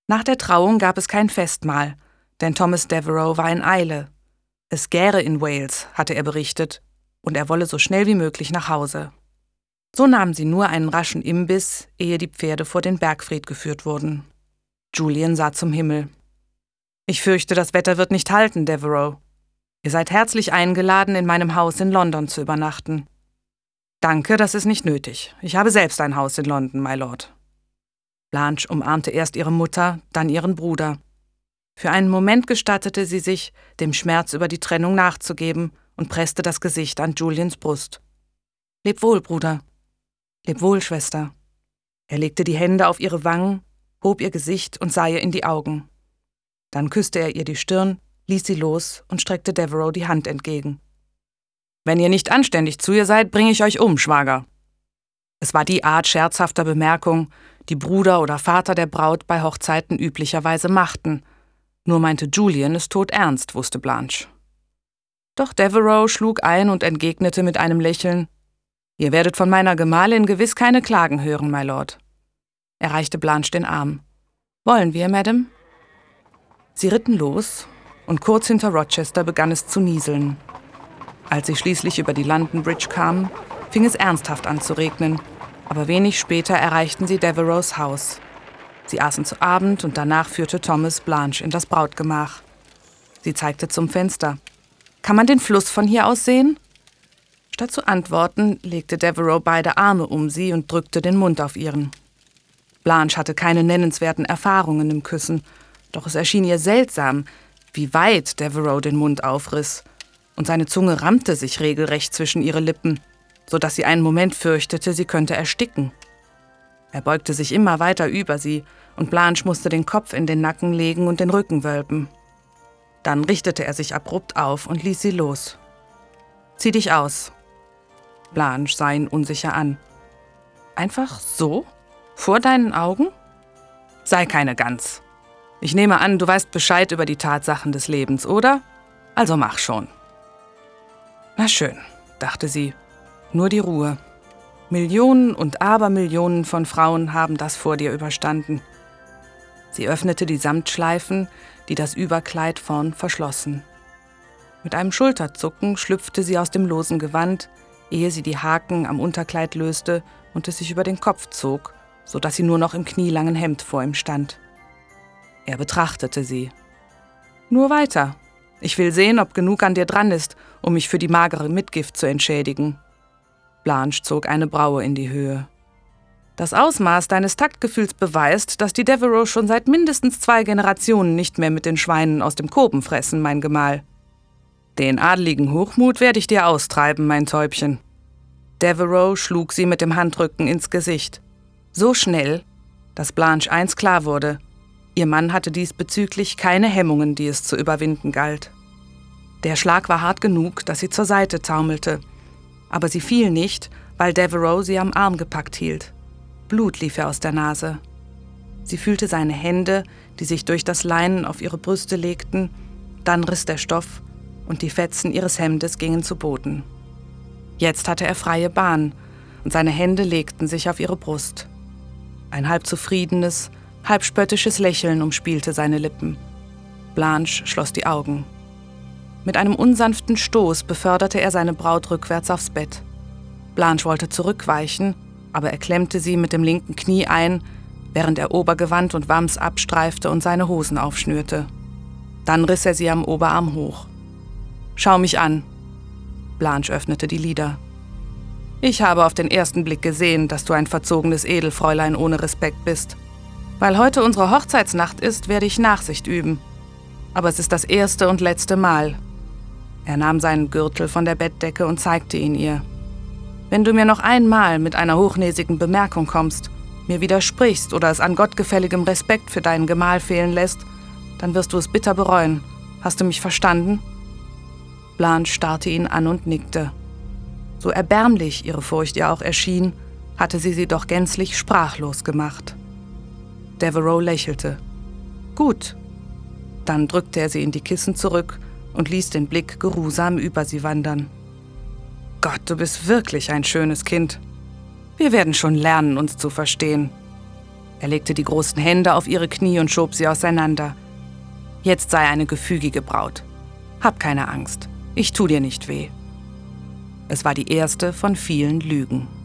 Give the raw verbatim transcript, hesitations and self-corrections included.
Nach der Trauung gab es kein Festmahl, denn Thomas Devereux war in Eile. Es gäre in Wales, hatte er berichtet, und er wolle so schnell wie möglich nach Hause. So nahmen sie nur einen raschen Imbiss, ehe die Pferde vor den Bergfried geführt wurden. Julian sah zum Himmel. »Ich fürchte, das Wetter wird nicht halten, Devereux. Ihr seid herzlich eingeladen, in meinem Haus in London zu übernachten.« »Danke, das ist nicht nötig. Ich habe selbst ein Haus in London, my Lord.« Blanche umarmte erst ihre Mutter, dann ihren Bruder. Für einen Moment gestattete sie sich, dem Schmerz über die Trennung nachzugeben und presste das Gesicht an Julians Brust. »Leb wohl, Bruder. Leb wohl, Schwester.« Er legte die Hände auf ihre Wangen, hob ihr Gesicht und sah ihr in die Augen. Dann küsste er ihr die Stirn, ließ sie los und streckte Devereux die Hand entgegen. »Wenn ihr nicht anständig zu ihr seid, bringe ich euch um, Schwager.« Es war die Art scherzhafter Bemerkung, die Bruder oder Vater der Braut bei Hochzeiten üblicherweise machten. Nur meinte Julian es todernst, wusste Blanche. Doch Devereux schlug ein und entgegnete mit einem Lächeln: »Ihr werdet von meiner Gemahlin gewiss keine Klagen hören, my Lord.« Er reichte Blanche den Arm. »Wollen wir, Madame?« Sie ritten los, und kurz hinter Rochester begann es zu nieseln. Als sie schließlich über die London Bridge kamen, fing es ernsthaft an zu regnen, aber wenig später erreichten sie Devereux Haus. Sie aßen zu Abend und danach führte Thomas Blanche in das Brautgemach. Sie zeigte zum Fenster. »Kann man den Fluss von hier aus sehen?« Statt zu antworten, legte Devereux beide Arme um sie und drückte den Mund auf ihren. Blanche hatte keine nennenswerten Erfahrungen im Küssen, doch es erschien ihr seltsam, wie weit Devereux den Mund aufriss, und seine Zunge rammte sich regelrecht zwischen ihre Lippen, so dass sie einen Moment fürchtete, sie könnte ersticken. Er beugte sich immer weiter über sie, und Blanche musste den Kopf in den Nacken legen und den Rücken wölben. Dann richtete er sich abrupt auf und ließ sie los. »Zieh dich aus.« Blanche sah ihn unsicher an. »Einfach so? Vor deinen Augen?« »Sei keine Gans. Ich nehme an, du weißt Bescheid über die Tatsachen des Lebens, oder? Also mach schon.« »Na schön«, dachte sie, »nur die Ruhe. Millionen und Abermillionen von Frauen haben das vor dir überstanden.« Sie öffnete die Samtschleifen, die das Überkleid vorn verschlossen. Mit einem Schulterzucken schlüpfte sie aus dem losen Gewand, ehe sie die Haken am Unterkleid löste und es sich über den Kopf zog, so dass sie nur noch im knielangen Hemd vor ihm stand. Er betrachtete sie. »Nur weiter. Ich will sehen, ob genug an dir dran ist, um mich für die magere Mitgift zu entschädigen.« Blanche zog eine Braue in die Höhe. »Das Ausmaß deines Taktgefühls beweist, dass die Devereux schon seit mindestens zwei Generationen nicht mehr mit den Schweinen aus dem Koben fressen, mein Gemahl. Den adligen Hochmut werde ich dir austreiben, mein Täubchen.« Devereux schlug sie mit dem Handrücken ins Gesicht. So schnell, dass Blanche eins klar wurde: Ihr Mann hatte diesbezüglich keine Hemmungen, die es zu überwinden galt. Der Schlag war hart genug, dass sie zur Seite taumelte, aber sie fiel nicht, weil Devereux sie am Arm gepackt hielt. Blut lief ihr aus der Nase. Sie fühlte seine Hände, die sich durch das Leinen auf ihre Brüste legten, dann riss der Stoff und die Fetzen ihres Hemdes gingen zu Boden. Jetzt hatte er freie Bahn und seine Hände legten sich auf ihre Brust. Ein halb zufriedenes, halb spöttisches Lächeln umspielte seine Lippen. Blanche schloss die Augen. Mit einem unsanften Stoß beförderte er seine Braut rückwärts aufs Bett. Blanche wollte zurückweichen, aber er klemmte sie mit dem linken Knie ein, während er Obergewand und Wams abstreifte und seine Hosen aufschnürte. Dann riss er sie am Oberarm hoch. »Schau mich an.« Blanche öffnete die Lider. »Ich habe auf den ersten Blick gesehen, dass du ein verzogenes Edelfräulein ohne Respekt bist. Weil heute unsere Hochzeitsnacht ist, werde ich Nachsicht üben. Aber es ist das erste und letzte Mal.« Er nahm seinen Gürtel von der Bettdecke und zeigte ihn ihr. »Wenn du mir noch einmal mit einer hochnäsigen Bemerkung kommst, mir widersprichst oder es an gottgefälligem Respekt für deinen Gemahl fehlen lässt, dann wirst du es bitter bereuen. Hast du mich verstanden?« Blanche starrte ihn an und nickte. So erbärmlich ihre Furcht ihr auch erschien, hatte sie sie doch gänzlich sprachlos gemacht. Devereux lächelte. »Gut.« Dann drückte er sie in die Kissen zurück und ließ den Blick geruhsam über sie wandern. »Gott, du bist wirklich ein schönes Kind. Wir werden schon lernen, uns zu verstehen.« Er legte die großen Hände auf ihre Knie und schob sie auseinander. Jetzt sei eine gefügige Braut. Hab keine Angst, ich tu dir nicht weh. Es war die erste von vielen Lügen.